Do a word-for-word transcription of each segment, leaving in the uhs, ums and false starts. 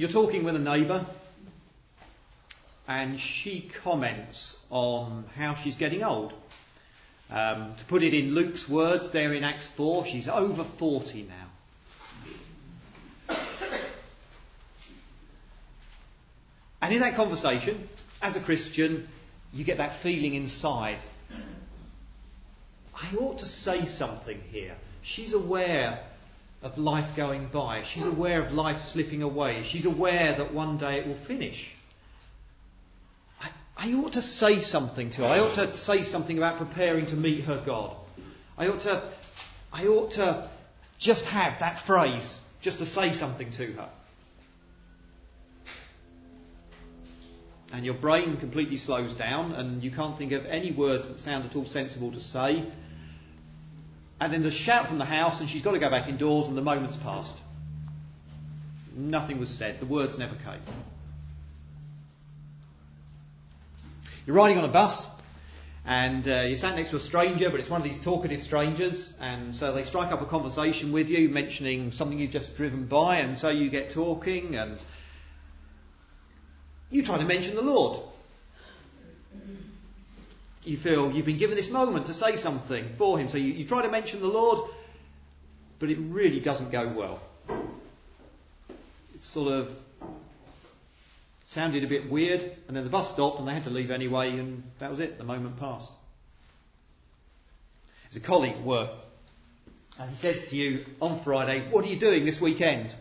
You're talking with a neighbour and she comments on how she's getting old. Um, to put it in Luke's words there in Acts four, she's over forty now. And in that conversation, as a Christian, you get that feeling inside. I ought to say something here. She's aware of life going by. She's aware of life slipping away. She's aware that one day it will finish. I, I ought to say something to her. I ought to say something about preparing to meet her God. I ought to, I ought to just have that phrase, just to say something to her. And your brain completely slows down and you can't think of any words that sound at all sensible to say. And then there's a shout from the house and she's got to go back indoors and the moment's passed. Nothing was said. The words never came. You're riding on a bus and uh, you're sat next to a stranger, but it's one of these talkative strangers, and so they strike up a conversation with you mentioning something you've just driven by, and so you get talking and you try to mention the Lord. You feel you've been given this moment to say something for him. So you, you try to mention the Lord, but it really doesn't go well. It sort of sounded a bit weird, and then the bus stopped and they had to leave anyway, and that was it. The moment passed. There's a colleague at work, and he says to you on Friday, "What are you doing this weekend?"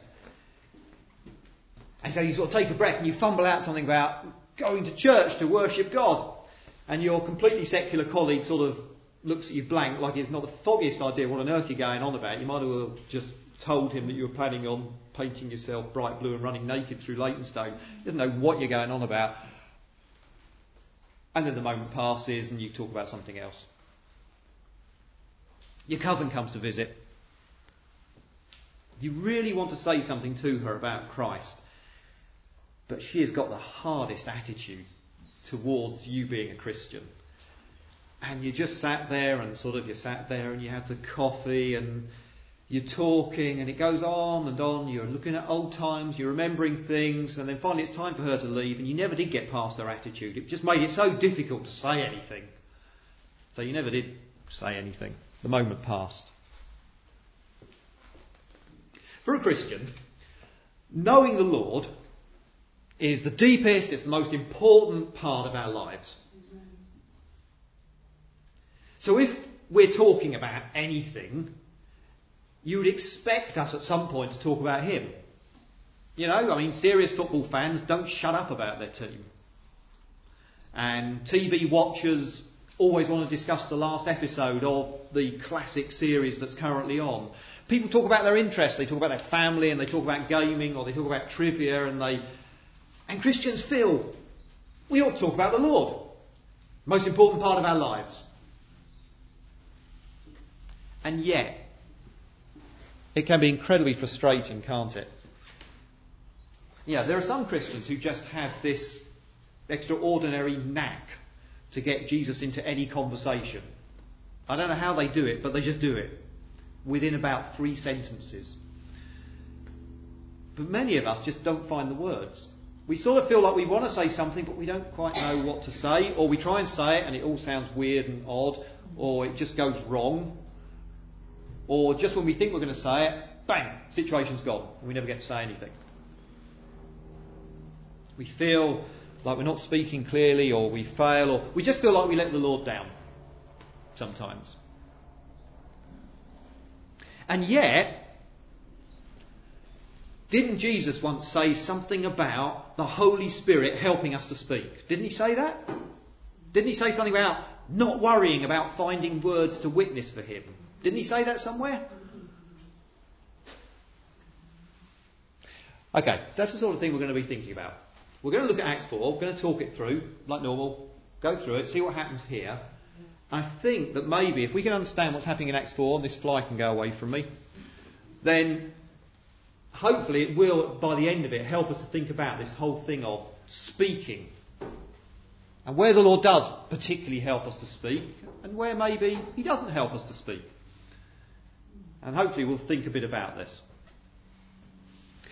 And so you sort of take a breath and you fumble out something about going to church to worship God. And your completely secular colleague sort of looks at you blank, like he's not the foggiest idea what on earth you're going on about. You might as well just told him that you were planning on painting yourself bright blue and running naked through Leytonstone. He doesn't know what you're going on about. And then the moment passes and you talk about something else. Your cousin comes to visit. You really want to say something to her about Christ, but she has got the hardest attitude towards you being a Christian. And you just sat there and sort of you sat there and you have the coffee and you're talking and it goes on and on. You're looking at old times, you're remembering things, and then finally it's time for her to leave, and you never did get past her attitude. It just made it so difficult to say anything. So you never did say anything. The moment passed. For a Christian, knowing the Lord is the deepest, it's the most important part of our lives. So if we're talking about anything, you would expect us at some point to talk about him. You know, I mean, serious football fans don't shut up about their team. And T V watchers always want to discuss the last episode of the classic series that's currently on. People talk about their interests, they talk about their family, and they talk about gaming, or they talk about trivia, and they... And Christians feel we ought to talk about the Lord. Most important part of our lives. And yet, it can be incredibly frustrating, can't it? Yeah, there are some Christians who just have this extraordinary knack to get Jesus into any conversation. I don't know how they do it, but they just do it within about three sentences. But many of us just don't find the words. We sort of feel like we want to say something, but we don't quite know what to say, or we try and say it and it all sounds weird and odd, or it just goes wrong, or just when we think we're going to say it, bang, situation's gone, and we never get to say anything. We feel like we're not speaking clearly, or we fail, or we just feel like we let the Lord down sometimes. And yet, didn't Jesus once say something about the Holy Spirit helping us to speak? Didn't he say that? Didn't he say something about not worrying about finding words to witness for him? Didn't he say that somewhere? Okay, that's the sort of thing we're going to be thinking about. We're going to look at Acts four, we're going to talk it through, like normal, go through it, see what happens here. I think that maybe if we can understand what's happening in Acts four, and this fly can go away from me, then hopefully it will, by the end of it, help us to think about this whole thing of speaking. And where the Lord does particularly help us to speak, and where maybe he doesn't help us to speak. And hopefully we'll think a bit about this.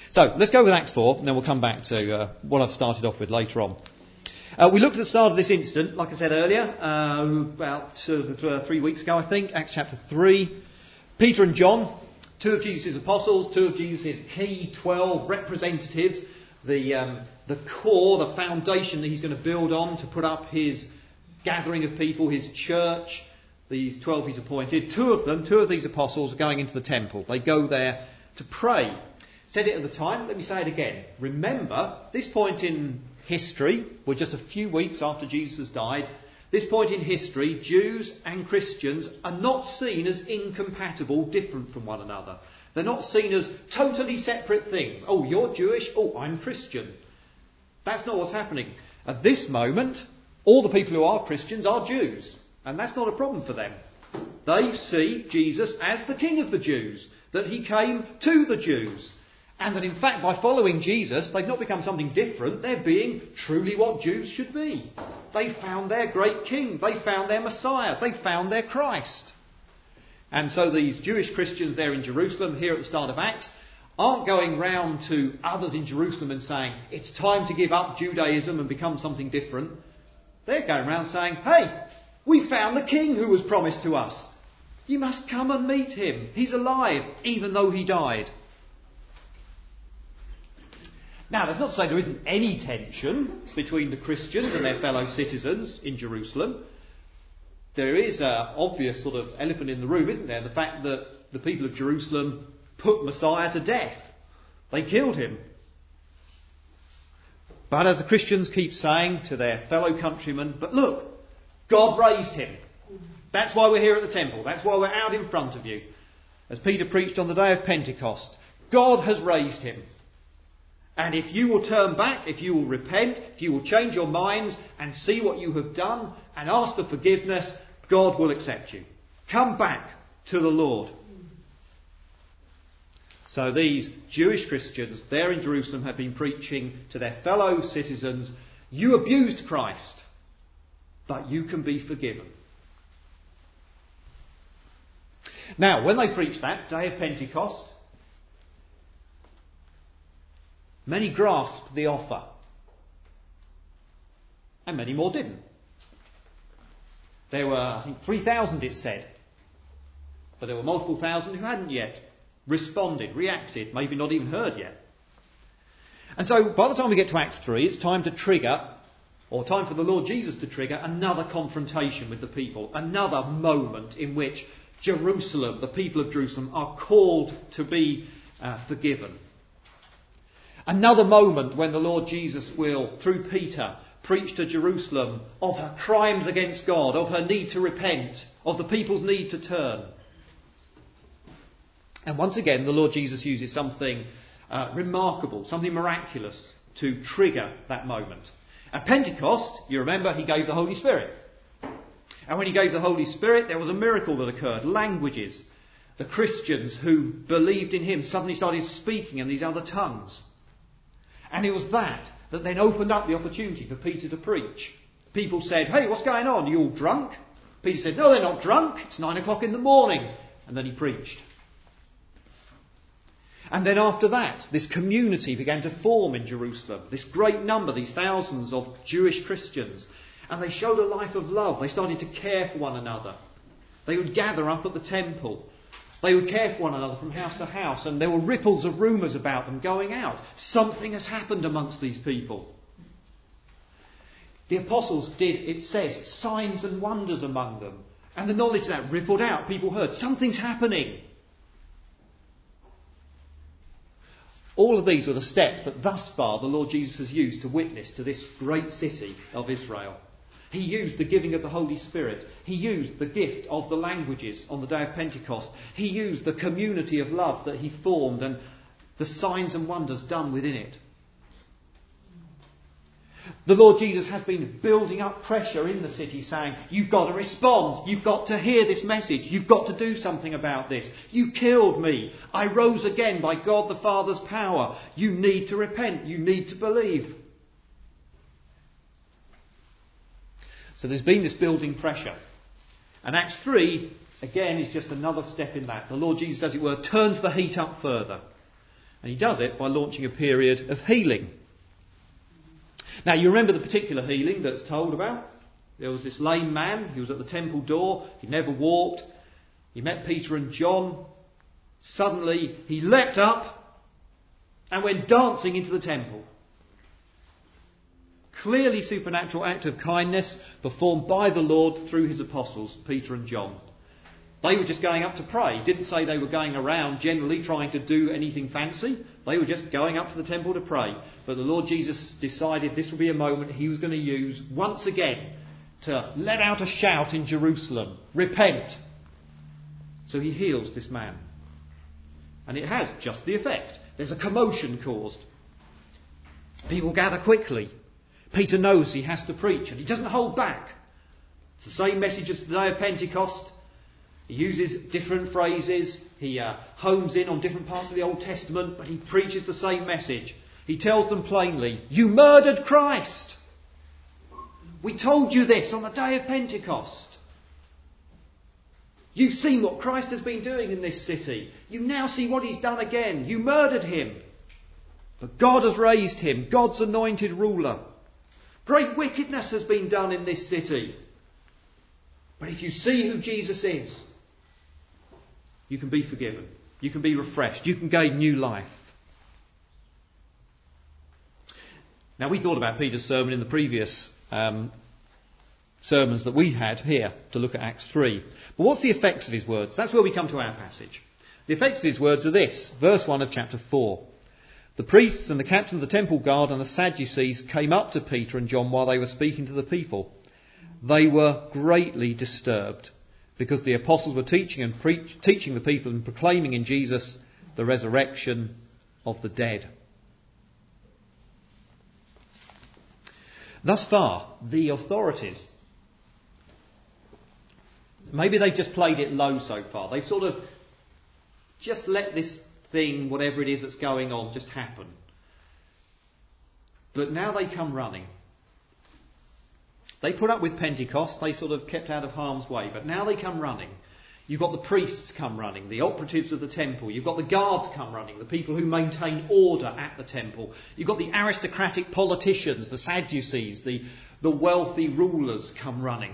So, let's go with Acts four, and then we'll come back to uh, what I've started off with later on. Uh, we looked at the start of this incident, like I said earlier, uh, about uh, three weeks ago, I think, Acts chapter three. Peter and John, two of Jesus' apostles, two of Jesus' key twelve representatives, the um, the core, the foundation that he's going to build on to put up his gathering of people, his church, these twelve he's appointed. Two of them, two of these apostles are going into the temple. They go there to pray. Said it at the time, let me say it again. Remember, this point in history, we're just a few weeks after Jesus has died. This point in history, Jews and Christians are not seen as incompatible, different from one another. They're not seen as totally separate things. Oh, you're Jewish, oh, I'm Christian. That's not what's happening. At this moment, all the people who are Christians are Jews. And that's not a problem for them. They see Jesus as the King of the Jews, that he came to the Jews. And that in fact, by following Jesus, they've not become something different. They're being truly what Jews should be. They found their great king. They found their Messiah. They found their Christ. And so these Jewish Christians there in Jerusalem, here at the start of Acts, aren't going round to others in Jerusalem and saying, it's time to give up Judaism and become something different. They're going around saying, hey, we found the king who was promised to us. You must come and meet him. He's alive, even though he died. Now, that's not to say there isn't any tension between the Christians and their fellow citizens in Jerusalem. There is an obvious sort of elephant in the room, isn't there? The fact that the people of Jerusalem put Messiah to death. They killed him. But as the Christians keep saying to their fellow countrymen, but look, God raised him. That's why we're here at the temple. That's why we're out in front of you. As Peter preached on the day of Pentecost, God has raised him. And if you will turn back, if you will repent, if you will change your minds and see what you have done and ask for forgiveness, God will accept you. Come back to the Lord. So these Jewish Christians there in Jerusalem have been preaching to their fellow citizens, you abused Christ, but you can be forgiven. Now, when they preached that day of Pentecost, many grasped the offer. And many more didn't. There were, I think, three thousand it said. But there were multiple thousand who hadn't yet responded, reacted, maybe not even heard yet. And so by the time we get to Acts three, it's time to trigger, or time for the Lord Jesus to trigger, another confrontation with the people. Another moment in which Jerusalem, the people of Jerusalem, are called to be uh, forgiven. Another moment when the Lord Jesus will, through Peter, preach to Jerusalem of her crimes against God, of her need to repent, of the people's need to turn. And once again, the Lord Jesus uses something uh, remarkable, something miraculous to trigger that moment. At Pentecost, you remember, he gave the Holy Spirit. And when he gave the Holy Spirit, there was a miracle that occurred. Languages. The Christians who believed in him suddenly started speaking in these other tongues. And it was that that then opened up the opportunity for Peter to preach. People said, hey, what's going on? Are you all drunk? Peter said, no, they're not drunk. It's nine o'clock in the morning. And then he preached. And then after that, this community began to form in Jerusalem. This great number, these thousands of Jewish Christians. And they showed a life of love. They started to care for one another. They would gather up at the temple. They would care for one another from house to house, and there were ripples of rumours about them going out. Something has happened amongst these people. The apostles did, it says, signs and wonders among them. And the knowledge of that rippled out. People heard, something's happening. All of these were the steps that thus far the Lord Jesus has used to witness to this great city of Israel. He used the giving of the Holy Spirit. He used the gift of the languages on the day of Pentecost. He used the community of love that he formed and the signs and wonders done within it. The Lord Jesus has been building up pressure in the city, saying, you've got to respond. You've got to hear this message. You've got to do something about this. You killed me. I rose again by God the Father's power. You need to repent. You need to believe. So there's been this building pressure. And Acts three, again, is just another step in that. The Lord Jesus, as it were, turns the heat up further. And he does it by launching a period of healing. Now, you remember the particular healing that's told about? There was this lame man. He was at the temple door. He'd never walked. He met Peter and John. Suddenly, he leapt up and went dancing into the temple. Clearly supernatural act of kindness performed by the Lord through his apostles, Peter and John. They were just going up to pray. Didn't say they were going around generally trying to do anything fancy. They were just going up to the temple to pray. But the Lord Jesus decided this would be a moment he was going to use once again to let out a shout in Jerusalem. Repent. So he heals this man. And it has just the effect. There's a commotion caused. People gather quickly. Peter knows he has to preach and he doesn't hold back. It's the same message as the day of Pentecost. He uses different phrases. He uh, homes in on different parts of the Old Testament, but he preaches the same message. He tells them plainly, you murdered Christ. We told you this on the day of Pentecost. You've seen what Christ has been doing in this city. You now see what he's done again. You murdered him. But God has raised him, God's anointed ruler. Great wickedness has been done in this city. But if you see who Jesus is, you can be forgiven. You can be refreshed. You can gain new life. Now, we thought about Peter's sermon in the previous um, sermons that we had here to look at Acts three. But what's the effects of his words? That's where we come to our passage. The effects of his words are this. Verse one of chapter four. The priests and the captain of the temple guard and the Sadducees came up to Peter and John while they were speaking to the people. They were greatly disturbed because the apostles were teaching and preach, teaching the people and proclaiming in Jesus the resurrection of the dead. Thus far, the authorities, maybe they've just played it low so far. They've sort of just let this thing, whatever it is that's going on, just happen. But now they come running. They put up with Pentecost. They sort of kept out of harm's way. But now they come running. You've got the priests come running, the operatives of the temple. You've got the guards come running, the people who maintain order at the temple. You've got the aristocratic politicians, the Sadducees, the, the wealthy rulers come running.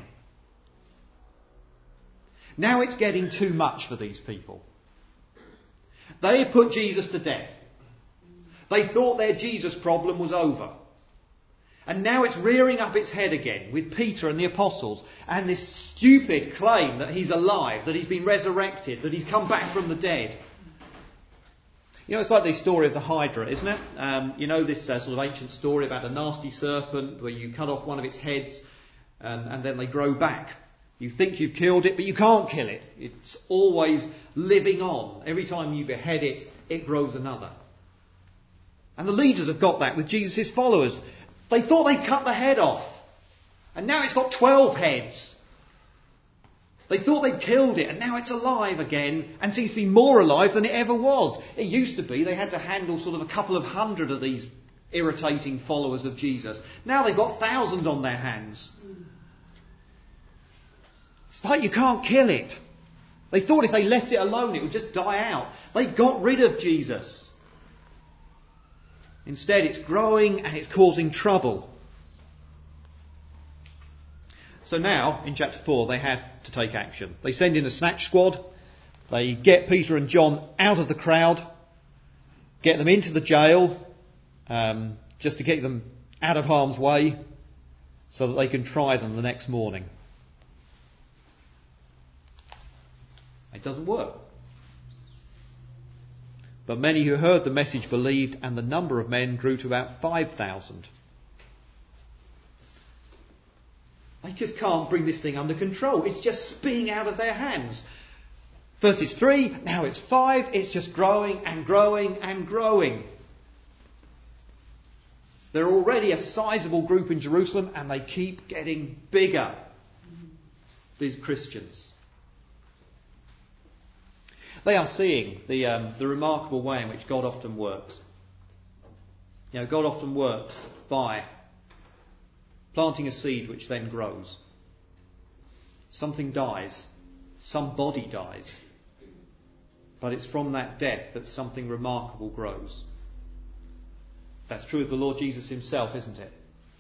Now it's getting too much for these people. They had put Jesus to death. They thought their Jesus problem was over. And now it's rearing up its head again with Peter and the apostles and this stupid claim that he's alive, that he's been resurrected, that he's come back from the dead. You know, it's like the story of the Hydra, isn't it? Um, you know this uh, sort of ancient story about a nasty serpent where you cut off one of its heads and, and then they grow back. You think you've killed it, but you can't kill it. It's always living on. Every time you behead it, it grows another. And the leaders have got that with Jesus' followers. They thought they'd cut the head off. And now it's got twelve heads. They thought they'd killed it, and now it's alive again, and seems to be more alive than it ever was. It used to be they had to handle sort of a couple of hundred of these irritating followers of Jesus. Now they've got thousands on their hands. It's like you can't kill it. They thought if they left it alone it would just die out. They got rid of Jesus. Instead it's growing and it's causing trouble. So now, in chapter four, they have to take action. They send in a snatch squad. They get Peter and John out of the crowd. Get them into the jail. Um, just to get them out of harm's way. So that they can try them the next morning. It doesn't work. But many who heard the message believed, and the number of men grew to about five thousand. They just can't bring this thing under control. It's just spinning out of their hands. First it's three, now it's five. It's just growing and growing and growing. They're already a sizable group in Jerusalem, and they keep getting bigger. These Christians. They are seeing the um, the remarkable way in which God often works. You know, God often works by planting a seed which then grows. Something dies. Some body dies. But it's from that death that something remarkable grows. That's true of the Lord Jesus himself, isn't it?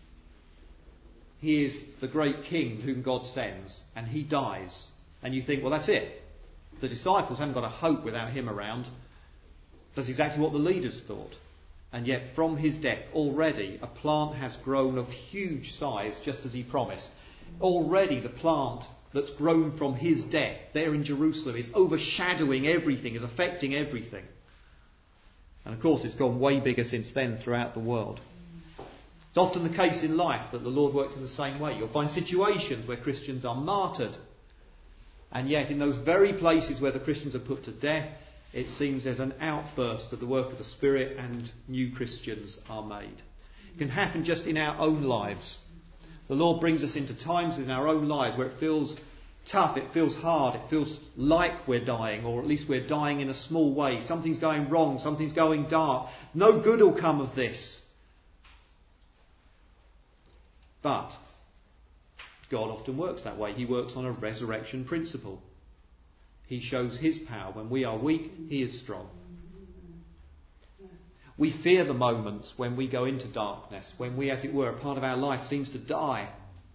He is the great King whom God sends, and he dies. And you think, well, that's it. The disciples haven't got a hope without him around. That's exactly what the leaders thought. And yet from his death already a plant has grown of huge size, just as he promised. Already the plant that's grown from his death there in Jerusalem is overshadowing everything, is affecting everything. And of course it's gone way bigger since then throughout the world. It's often the case in life that the Lord works in the same way. You'll find situations where Christians are martyred. And yet in those very places where the Christians are put to death, it seems there's an outburst of the work of the Spirit and new Christians are made. It can happen just in our own lives. The Lord brings us into times in our own lives where it feels tough, it feels hard, it feels like we're dying, or at least we're dying in a small way. Something's going wrong, something's going dark. No good will come of this. But God often works that way. He works on a resurrection principle. He shows his power. When we are weak, he is strong. We fear the moments when we go into darkness, when we, as it were, a part of our life seems to die.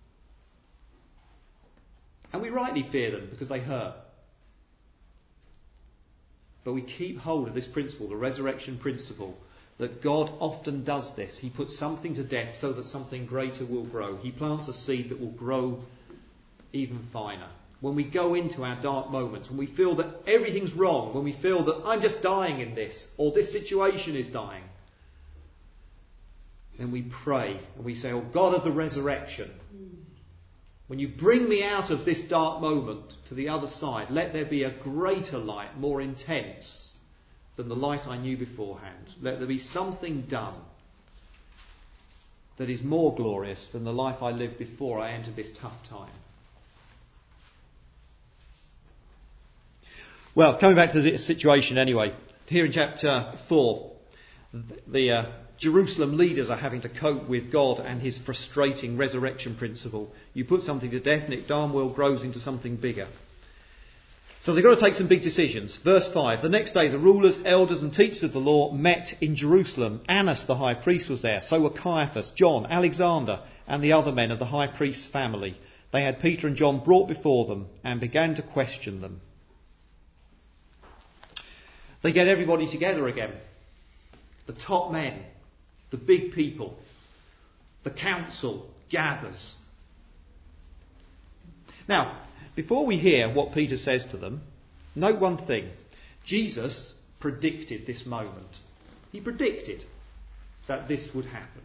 And we rightly fear them because they hurt. But we keep hold of this principle, the resurrection principle, that God often does this. He puts something to death so that something greater will grow. He plants a seed that will grow even finer. When we go into our dark moments, when we feel that everything's wrong, when we feel that I'm just dying in this, or this situation is dying, then we pray and we say, oh God of the resurrection, when you bring me out of this dark moment to the other side, let there be a greater light, more intense than the light I knew beforehand. Let there be something done that is more glorious than the life I lived before I entered this tough time. Well, coming back to the situation anyway, here in chapter four, the uh, Jerusalem leaders are having to cope with God and his frustrating resurrection principle. You put something to death and it darn well grows into something bigger. So they've got to take some big decisions. Verse five, the next day the rulers, elders and teachers of the law met in Jerusalem. Annas the high priest was there, so were Caiaphas, John, Alexander and the other men of the high priest's family. They had Peter and John brought before them and began to question them. They get everybody together again. The top men, the big people, the council gathers. Now, before we hear what Peter says to them, note one thing. Jesus predicted this moment. He predicted that this would happen.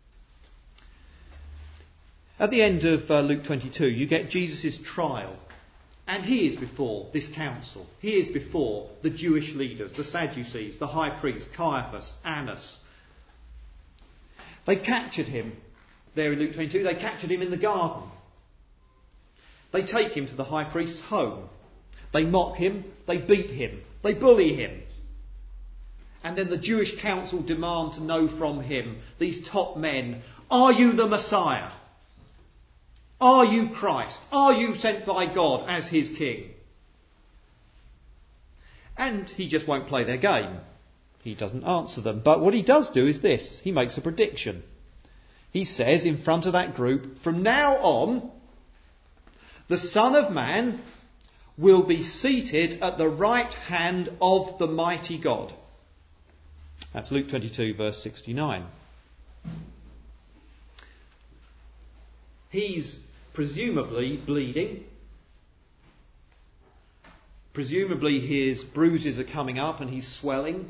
At the end of uh, Luke twenty-two, you get Jesus' trial. And he is before this council. He is before the Jewish leaders, the Sadducees, the high priest, Caiaphas, Annas. They captured him there in Luke twenty-two. They captured him in the garden. They take him to the high priest's home. They mock him. They beat him. They bully him. And then the Jewish council demand to know from him, these top men, are you the Messiah? Are you Christ? Are you sent by God as his king? And he just won't play their game. He doesn't answer them. But what he does do is this. He makes a prediction. He says in front of that group, from now on, the Son of Man will be seated at the right hand of the mighty God. That's Luke twenty-two, verse sixty-nine. He's presumably bleeding. Presumably his bruises are coming up and he's swelling.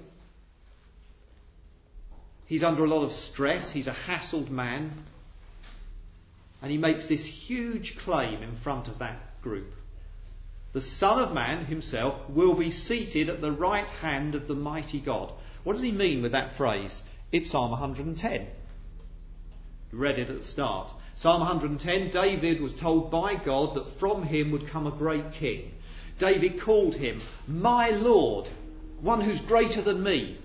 He's under a lot of stress. He's a hassled man. And he makes this huge claim in front of that group. The Son of Man himself will be seated at the right hand of the mighty God. What does he mean with that phrase? It's Psalm one hundred ten. We read it at the start. Psalm one hundred ten, David was told by God that from him would come a great king. David called him, my Lord, one who's greater than me.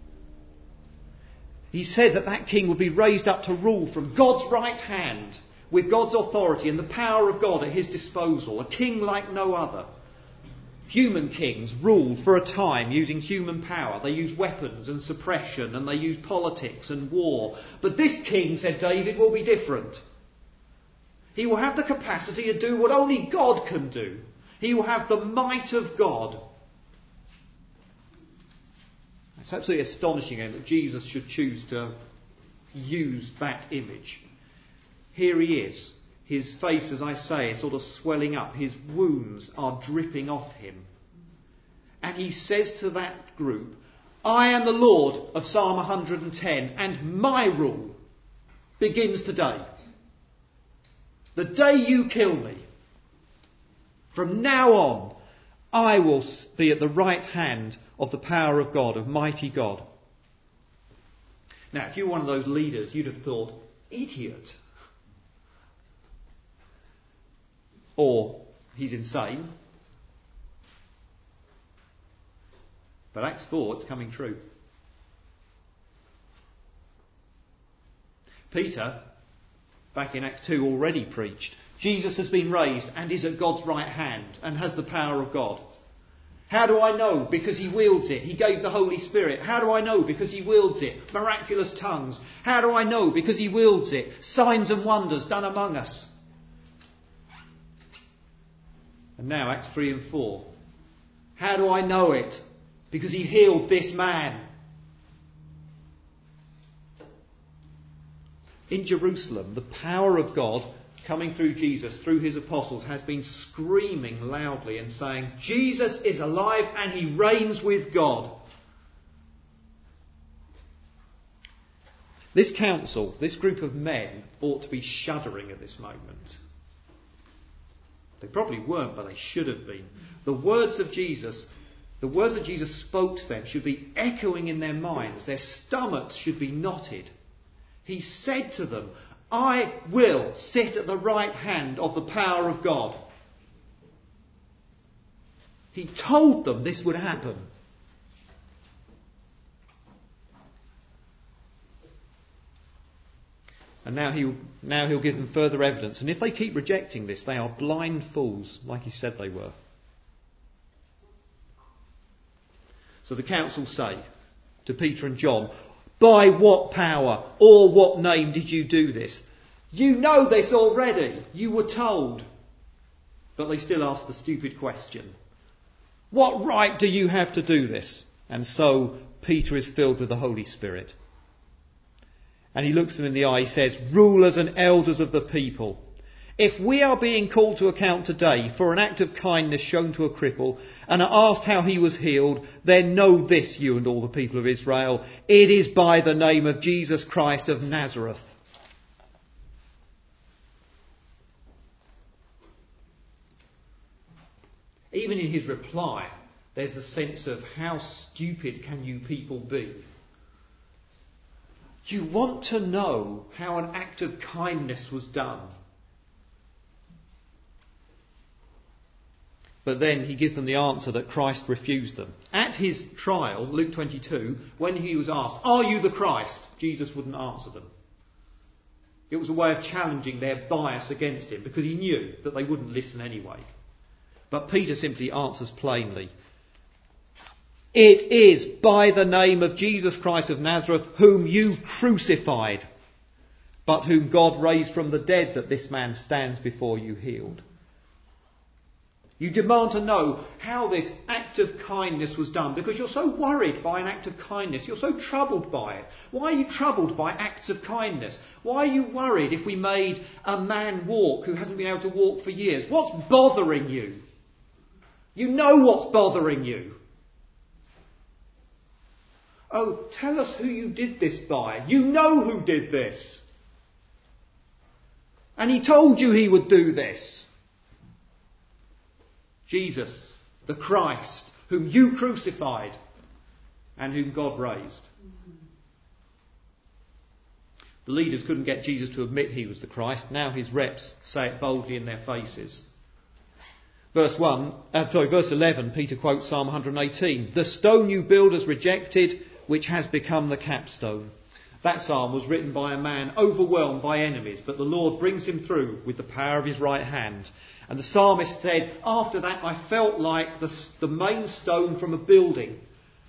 He said that that king would be raised up to rule from God's right hand, with God's authority and the power of God at his disposal, a king like no other. Human kings ruled for a time using human power. They used weapons and suppression, and they used politics and war. But this king, said David, will be different. He will have the capacity to do what only God can do. He will have the might of God. It's absolutely astonishing that Jesus should choose to use that image. Here he is. His face, as I say, is sort of swelling up. His wounds are dripping off him. And he says to that group, I am the Lord of Psalm one hundred ten, and my rule begins today. The day you kill me, from now on, I will be at the right hand of the power of God, of mighty God. Now, if you were one of those leaders, you'd have thought, idiot. Or, he's insane. But Acts four, it's coming true. Peter, back in Acts two, already preached. Jesus has been raised and is at God's right hand and has the power of God. How do I know? Because he wields it. He gave the Holy Spirit. How do I know? Because he wields it. Miraculous tongues. How do I know? Because he wields it. Signs and wonders done among us. And now Acts three and four. How do I know it? Because he healed this man. In Jerusalem, the power of God coming through Jesus, through his apostles, has been screaming loudly and saying, Jesus is alive and he reigns with God. This council, this group of men, ought to be shuddering at this moment. They probably weren't, but they should have been. The words of Jesus, the words that Jesus spoke to them should be echoing in their minds. Their stomachs should be knotted. He said to them, I will sit at the right hand of the power of God. He told them this would happen. And now he'll, now he'll give them further evidence. And if they keep rejecting this, they are blind fools, like he said they were. So the council say to Peter and John, by what power or what name did you do this? You know this already. You were told. But they still ask the stupid question. What right do you have to do this? And so Peter is filled with the Holy Spirit. And he looks them in the eye. He says, rulers and elders of the people, if we are being called to account today for an act of kindness shown to a cripple and are asked how he was healed, then know this, you and all the people of Israel, it is by the name of Jesus Christ of Nazareth. Even in his reply, there's a sense of how stupid can you people be? You want to know how an act of kindness was done. But then he gives them the answer that Christ refused them. At his trial, Luke twenty-two, when he was asked, are you the Christ? Jesus wouldn't answer them. It was a way of challenging their bias against him because he knew that they wouldn't listen anyway. But Peter simply answers plainly. It is by the name of Jesus Christ of Nazareth, whom you crucified, but whom God raised from the dead, that this man stands before you healed. You demand to know how this act of kindness was done because you're so worried by an act of kindness. You're so troubled by it. Why are you troubled by acts of kindness? Why are you worried if we made a man walk who hasn't been able to walk for years? What's bothering you? You know what's bothering you. Oh, tell us who you did this by. You know who did this. And he told you he would do this. Jesus, the Christ, whom you crucified and whom God raised. The leaders couldn't get Jesus to admit he was the Christ. Now his reps say it boldly in their faces. Verse one, uh, sorry, verse eleven, Peter quotes Psalm one hundred eighteen. The stone you builders rejected, which has become the capstone. That psalm was written by a man overwhelmed by enemies, but the Lord brings him through with the power of his right hand. And the psalmist said, after that I felt like the, the main stone from a building.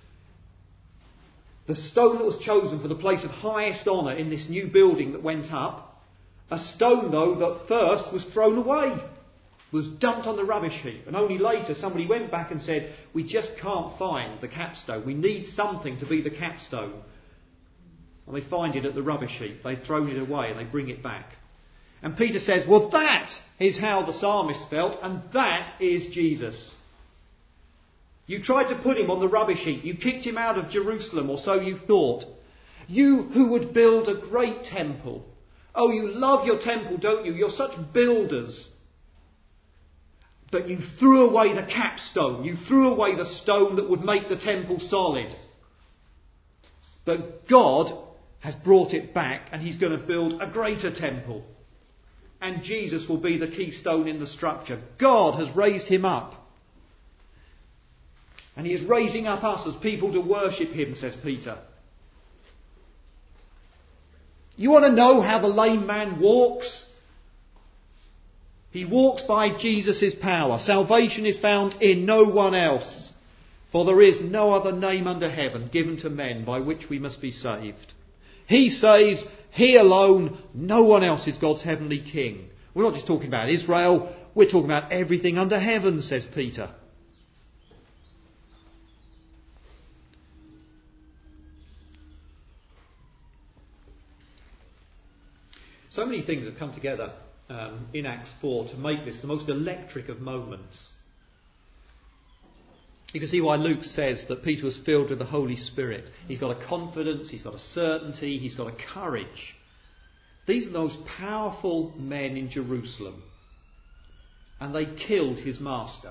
The stone that was chosen for the place of highest honour in this new building that went up. A stone, though, that first was thrown away, was dumped on the rubbish heap. And only later somebody went back and said, we just can't find the capstone. We need something to be the capstone. And they find it at the rubbish heap. They've thrown it away and they bring it back. And Peter says, well, that is how the psalmist felt, and that is Jesus. You tried to put him on the rubbish heap. You kicked him out of Jerusalem, or so you thought. You who would build a great temple. Oh, you love your temple, don't you? You're such builders. But you threw away the capstone. You threw away the stone that would make the temple solid. But God has brought it back, and he's going to build a greater temple. And Jesus will be the keystone in the structure. God has raised him up. And he is raising up us as people to worship him, says Peter. You want to know how the lame man walks? He walks by Jesus' power. Salvation is found in no one else. For there is no other name under heaven given to men by which we must be saved. He saves, he alone, no one else is God's heavenly king. We're not just talking about Israel, we're talking about everything under heaven, says Peter. So many things have come together um, in Acts four to make this the most electric of moments. You can see why Luke says that Peter was filled with the Holy Spirit. He's got a confidence, he's got a certainty, he's got a courage. These are the most powerful men in Jerusalem. And they killed his master.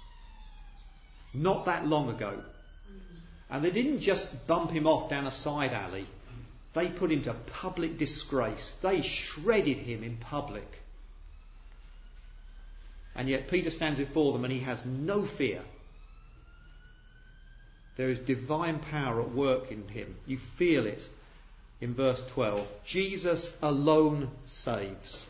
Not that long ago. And they didn't just bump him off down a side alley. They put him to public disgrace. They shredded him in public. And yet Peter stands before them and he has no fear. There is divine power at work in him. You feel it in verse twelve. Jesus alone saves.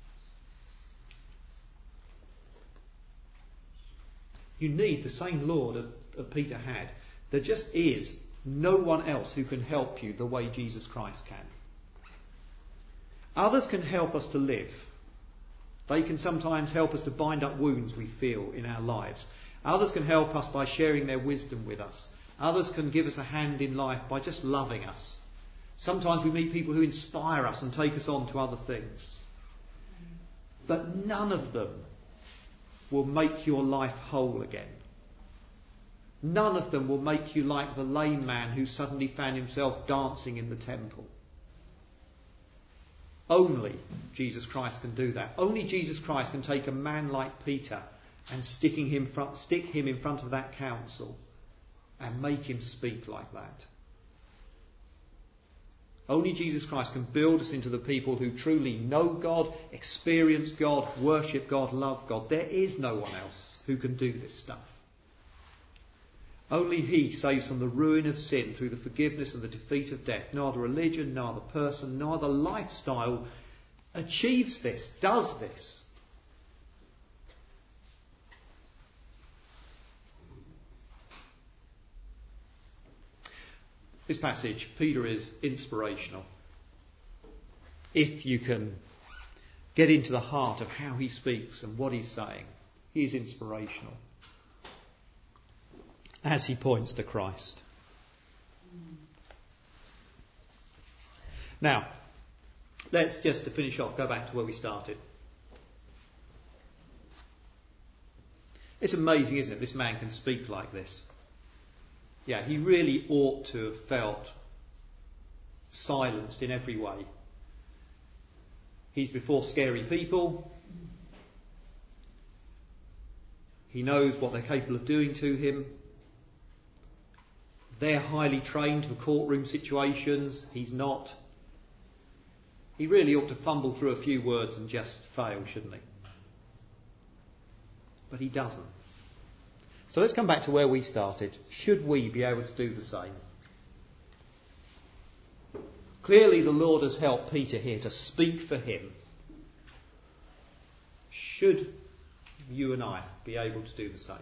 You need the same Lord that Peter had. There just is no one else who can help you the way Jesus Christ can. Others can help us to live. They can sometimes help us to bind up wounds we feel in our lives. Others can help us by sharing their wisdom with us. Others can give us a hand in life by just loving us. Sometimes we meet people who inspire us and take us on to other things. But none of them will make your life whole again. None of them will make you like the lame man who suddenly found himself dancing in the temple. Only Jesus Christ can do that. Only Jesus Christ can take a man like Peter and sticking him front, stick him in front of that council and make him speak like that. Only Jesus Christ can build us into the people who truly know God, experience God, worship God, love God. There is no one else who can do this stuff. Only he saves from the ruin of sin through the forgiveness and the defeat of death. No other religion, no other person, no other lifestyle achieves this, does this. This passage, Peter is inspirational. If you can get into the heart of how he speaks and what he's saying, he is inspirational. As he points to Christ. Now, let's just to finish off, go back to where we started. It's amazing, isn't it? This man can speak like this. Yeah, he really ought to have felt silenced in every way. He's before scary people. He knows what they're capable of doing to him. They're highly trained for courtroom situations. He's not. He really ought to fumble through a few words and just fail, shouldn't he? But he doesn't. So let's come back to where we started. Should we be able to do the same? Clearly the Lord has helped Peter here to speak for him. Should you and I be able to do the same?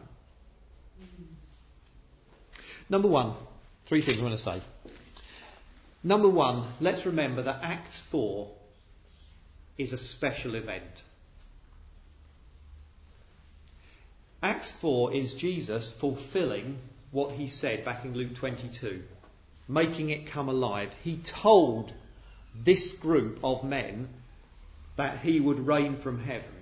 Number one, three things I want to say. Number one, let's remember that Acts four is a special event. Acts four is Jesus fulfilling what he said back in Luke twenty-two, making it come alive. He told this group of men that he would reign from heaven.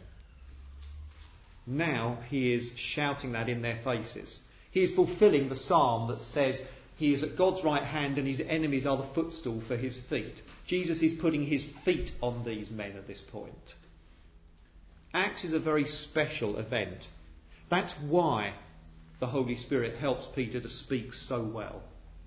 Now he is shouting that in their faces. He is fulfilling the psalm that says he is at God's right hand and his enemies are the footstool for his feet. Jesus is putting his feet on these men at this point. Acts is a very special event. That's why the Holy Spirit helps Peter to speak so well.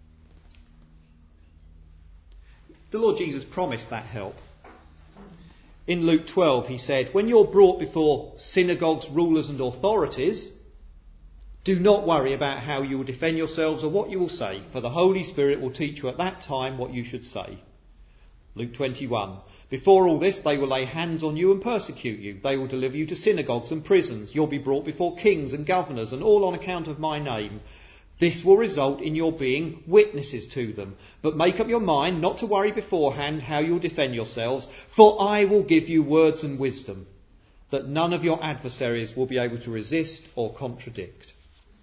The Lord Jesus promised that help. In Luke twelve he said, when you're brought before synagogues, rulers and authorities, do not worry about how you will defend yourselves or what you will say, for the Holy Spirit will teach you at that time what you should say. Luke twenty-one. Before all this, they will lay hands on you and persecute you. They will deliver you to synagogues and prisons. You'll be brought before kings and governors, and all on account of my name. This will result in your being witnesses to them. But make up your mind not to worry beforehand how you'll defend yourselves, for I will give you words and wisdom that none of your adversaries will be able to resist or contradict.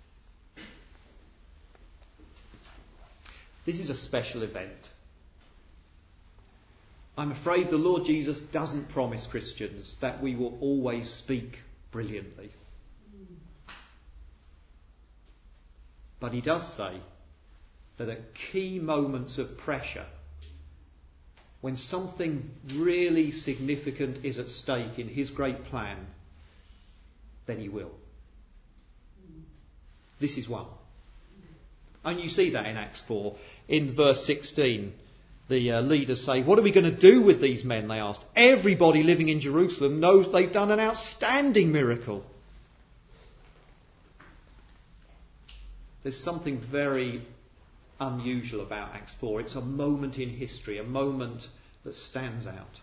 This is a special event. I'm afraid the Lord Jesus doesn't promise Christians that we will always speak brilliantly. But he does say that at key moments of pressure, when something really significant is at stake in his great plan, then he will. This is one. And you see that in Acts four. In verse sixteen, the uh, leaders say, what are we going to do with these men, they asked. Everybody living in Jerusalem knows they've done an outstanding miracle. There's something very unusual about Acts four. It's a moment in history, a moment that stands out.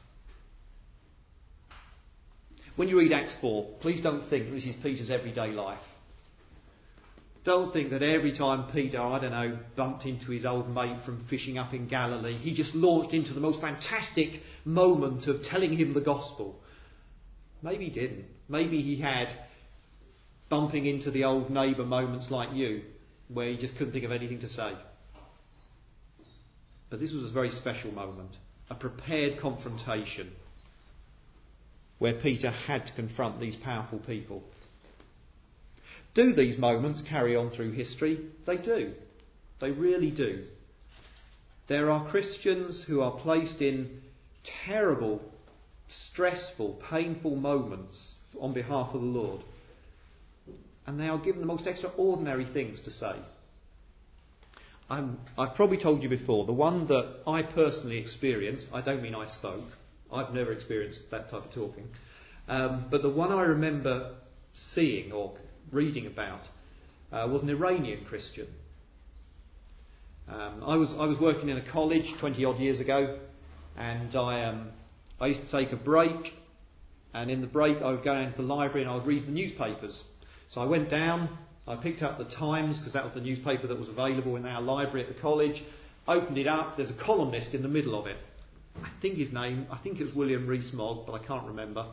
When you read Acts four, please don't think this is Peter's everyday life. Don't think that every time Peter, I don't know, bumped into his old mate from fishing up in Galilee, he just launched into the most fantastic moment of telling him the gospel. Maybe he didn't. Maybe he had bumping into the old neighbour moments like you, where he just couldn't think of anything to say. But this was a very special moment, a prepared confrontation, where Peter had to confront these powerful people. Do these moments carry on through history? They do. They really do. There are Christians who are placed in terrible, stressful, painful moments on behalf of the Lord. And they are given the most extraordinary things to say. I'm, I've probably told you before, the one that I personally experienced, I don't mean I spoke, I've never experienced that type of talking, um, but the one I remember seeing or reading about uh, was an Iranian Christian. Um, I was I was working in a college twenty odd years ago, and I um, I used to take a break, and in the break I would go into the library and I would read the newspapers. So I went down, I picked up the Times because that was the newspaper that was available in our library at the college. Opened it up. There's a columnist in the middle of it. I think his name, I think it was William Rees-Mogg, but I can't remember.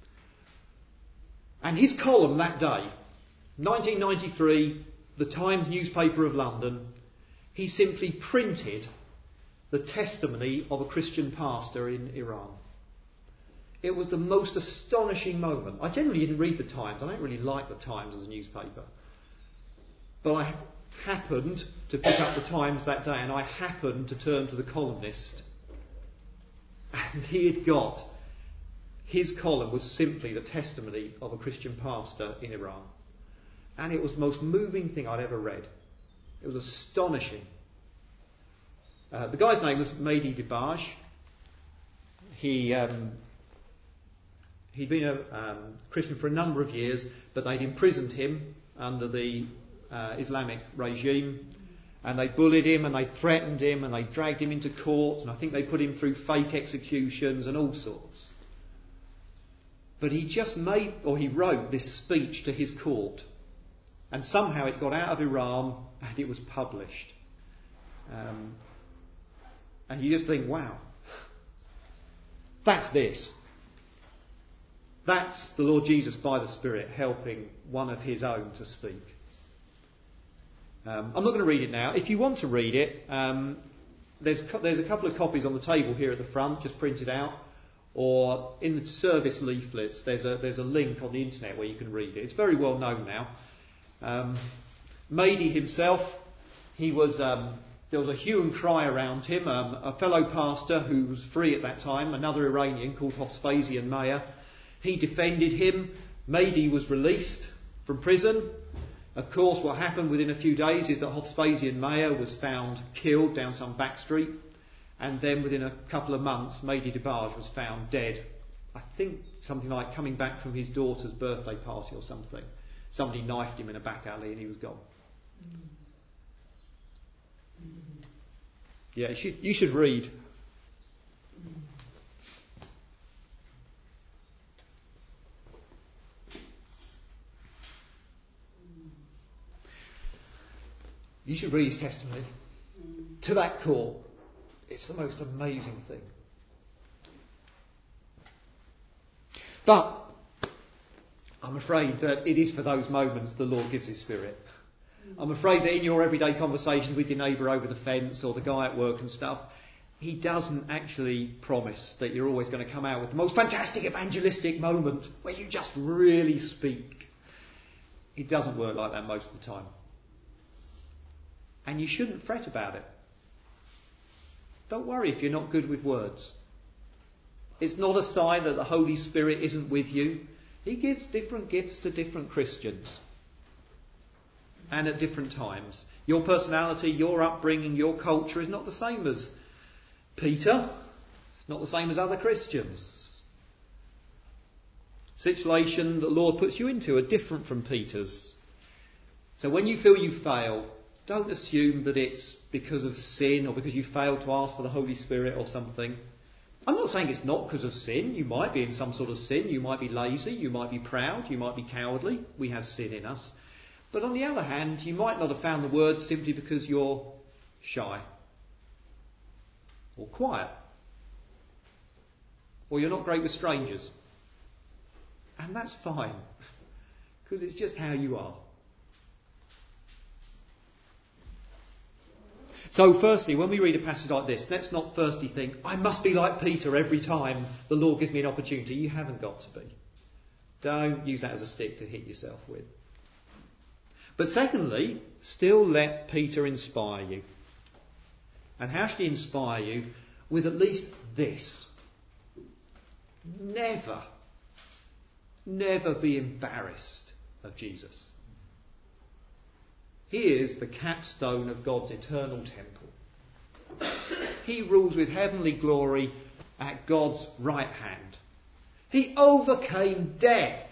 And his column that day, nineteen ninety-three, the Times newspaper of London, he simply printed the testimony of a Christian pastor in Iran. It was the most astonishing moment. I generally didn't read the Times. I don't really like the Times as a newspaper. But I happened to pick up the Times that day, and I happened to turn to the columnist. And he had got, his column was simply the testimony of a Christian pastor in Iran. And it was the most moving thing I'd ever read. It was astonishing. Uh, the guy's name was Mehdi Dibaj. He, um, he'd been a um, Christian for a number of years, but they'd imprisoned him under the uh, Islamic regime. And they bullied him and they threatened him and they dragged him into court, and I think they put him through fake executions and all sorts. But he just made, or he wrote this speech to his court, and somehow it got out of Iran and it was published. Um, and you just think, wow, that's this. That's the Lord Jesus by the Spirit helping one of his own to speak. Um, I'm not going to read it now. If you want to read it, um, there's there's a couple of copies on the table here at the front, just printed out, or in the service leaflets. There's a there's a link on the internet where you can read it. It's very well known now. Um, Mahdi himself, he was um, there was a hue and cry around him. Um, a fellow pastor who was free at that time, another Iranian called Hospazian Mayer, he defended him. Mahdi was released from prison. Of course, what happened within a few days is that Hospazian Mayer was found killed down some back street, and then within a couple of months, Mahdi Debarge was found dead. I think something like coming back from his daughter's birthday party or something. Somebody knifed him in a back alley and he was gone. Yeah, you should, you should read. You should read his testimony to that court. It's the most amazing thing. But I'm afraid that it is for those moments the Lord gives his Spirit. I'm afraid that in your everyday conversations with your neighbour over the fence or the guy at work and stuff, he doesn't actually promise that you're always going to come out with the most fantastic evangelistic moment where you just really speak. It doesn't work like that most of the time. And you shouldn't fret about it. Don't worry if you're not good with words. It's not a sign that the Holy Spirit isn't with you. He gives different gifts to different Christians. And at different times. Your personality, your upbringing, your culture is not the same as Peter. It's not the same as other Christians. Situation the Lord puts you into are different from Peter's. So when you feel you fail, don't assume that it's because of sin or because you failed to ask for the Holy Spirit or something. I'm not saying it's not because of sin. You might be in some sort of sin. You might be lazy. You might be proud. You might be cowardly. We have sin in us. But on the other hand, you might not have found the words simply because you're shy or quiet or you're not great with strangers. And that's fine because it's just how you are. So firstly, when we read a passage like this, let's not firstly think, I must be like Peter every time the Lord gives me an opportunity. You haven't got to be. Don't use that as a stick to hit yourself with. But secondly, still let Peter inspire you. And how should he inspire you? With at least this. Never, never be embarrassed of Jesus. He is the capstone of God's eternal temple. He rules with heavenly glory at God's right hand. He overcame death.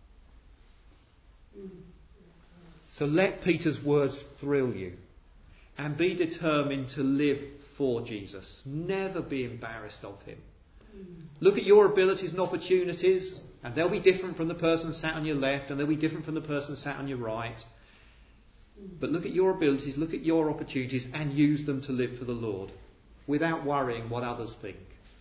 So let Peter's words thrill you and be determined to live for Jesus. Never be embarrassed of him. Look at your abilities and opportunities, and they'll be different from the person sat on your left, and they'll be different from the person sat on your right. But look at your abilities, look at your opportunities, and use them to live for the Lord without worrying what others think.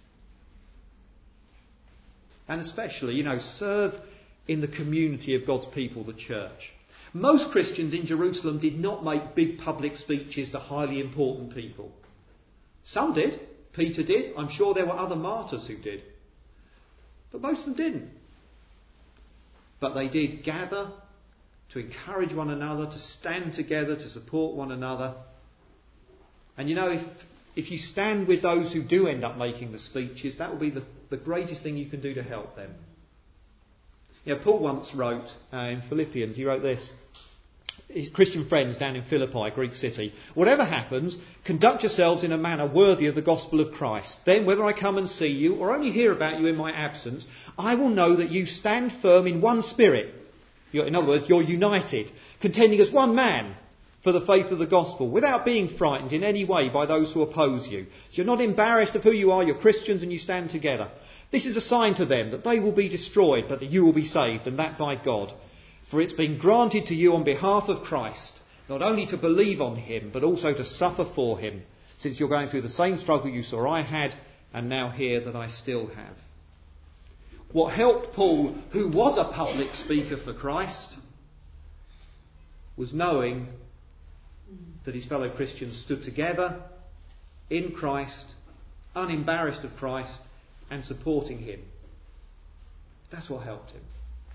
And especially, you know, serve in the community of God's people, the church. Most Christians in Jerusalem did not make big public speeches to highly important people. Some did. Peter did. I'm sure there were other martyrs who did. But most of them didn't. But they did gather to encourage one another, to stand together, to support one another. And you know, if if you stand with those who do end up making the speeches, that will be the, the greatest thing you can do to help them. Yeah, Paul once wrote uh, in Philippians, he wrote this. His Christian friends down in Philippi, Greek city. Whatever happens, conduct yourselves in a manner worthy of the gospel of Christ. Then, whether I come and see you or only hear about you in my absence, I will know that you stand firm in one spirit. You're, in other words, you're united, contending as one man for the faith of the gospel, without being frightened in any way by those who oppose you. So you're not embarrassed of who you are, you're Christians and you stand together. This is a sign to them that they will be destroyed, but that you will be saved, and that by God. For it's been granted to you on behalf of Christ, not only to believe on him, but also to suffer for him, since you're going through the same struggle you saw I had, and now hear that I still have. What helped Paul, who was a public speaker for Christ, was knowing that his fellow Christians stood together in Christ, unembarrassed of Christ, and supporting him. That's what helped him.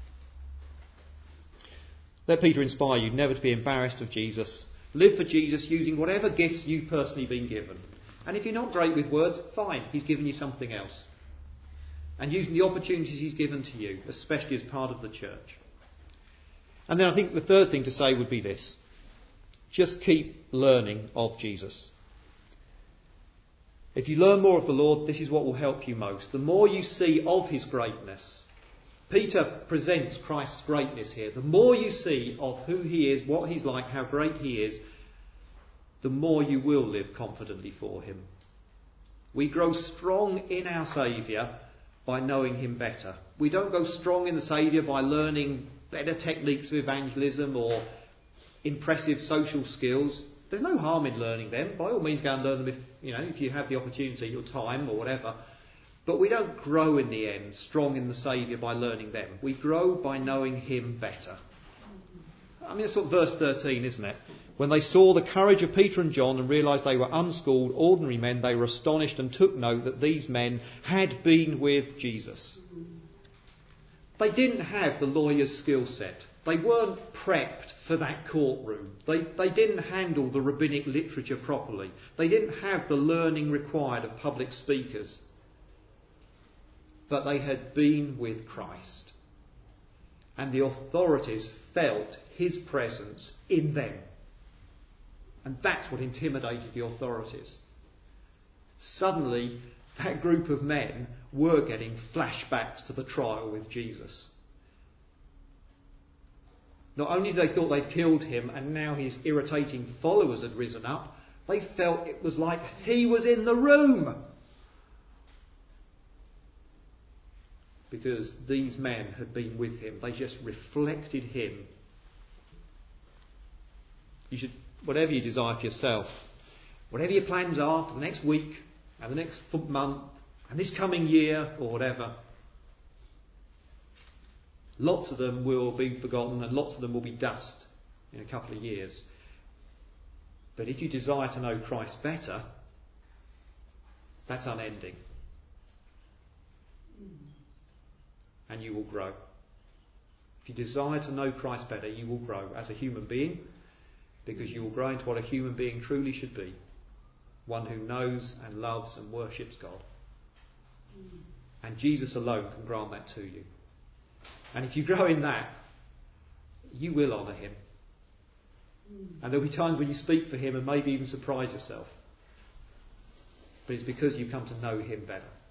Let Peter inspire you never to be embarrassed of Jesus. Live for Jesus using whatever gifts you've personally been given. And if you're not great with words, fine, he's given you something else. And using the opportunities he's given to you, especially as part of the church. And then I think the third thing to say would be this. Just keep learning of Jesus. If you learn more of the Lord, this is what will help you most. The more you see of his greatness. Peter presents Christ's greatness here. The more you see of who he is, what he's like, how great he is, the more you will live confidently for him. We grow strong in our Saviour by knowing him better. We don't go strong in the Saviour by learning better techniques of evangelism or impressive social skills. There's no harm in learning them. By all means, go and learn them if you know if you have the opportunity or time or whatever. But we don't grow in the end strong in the Saviour by learning them. We grow by knowing him better. I mean, that's what verse thirteen, isn't it? When they saw the courage of Peter and John and realised they were unschooled, ordinary men, they were astonished and took note that these men had been with Jesus. They didn't have the lawyer's skill set. They weren't prepped for that courtroom. They, they didn't handle the rabbinic literature properly. They didn't have the learning required of public speakers. But they had been with Christ. And the authorities felt his presence in them. And that's what intimidated the authorities. Suddenly, that group of men were getting flashbacks to the trial with Jesus. Not only they thought they'd killed him and now his irritating followers had risen up, they felt it was like he was in the room. Because these men had been with him. They just reflected him. You should, whatever you desire for yourself, whatever your plans are for the next week and the next month and this coming year or whatever, lots of them will be forgotten and lots of them will be dust in a couple of years. But if you desire to know Christ better, that's unending. And you will grow. If you desire to know Christ better, you will grow as a human being, because you will grow into what a human being truly should be. One who knows and loves and worships God. And Jesus alone can grant that to you. And if you grow in that, you will honour him. And there'll be times when you speak for him and maybe even surprise yourself. But it's because you come to know him better.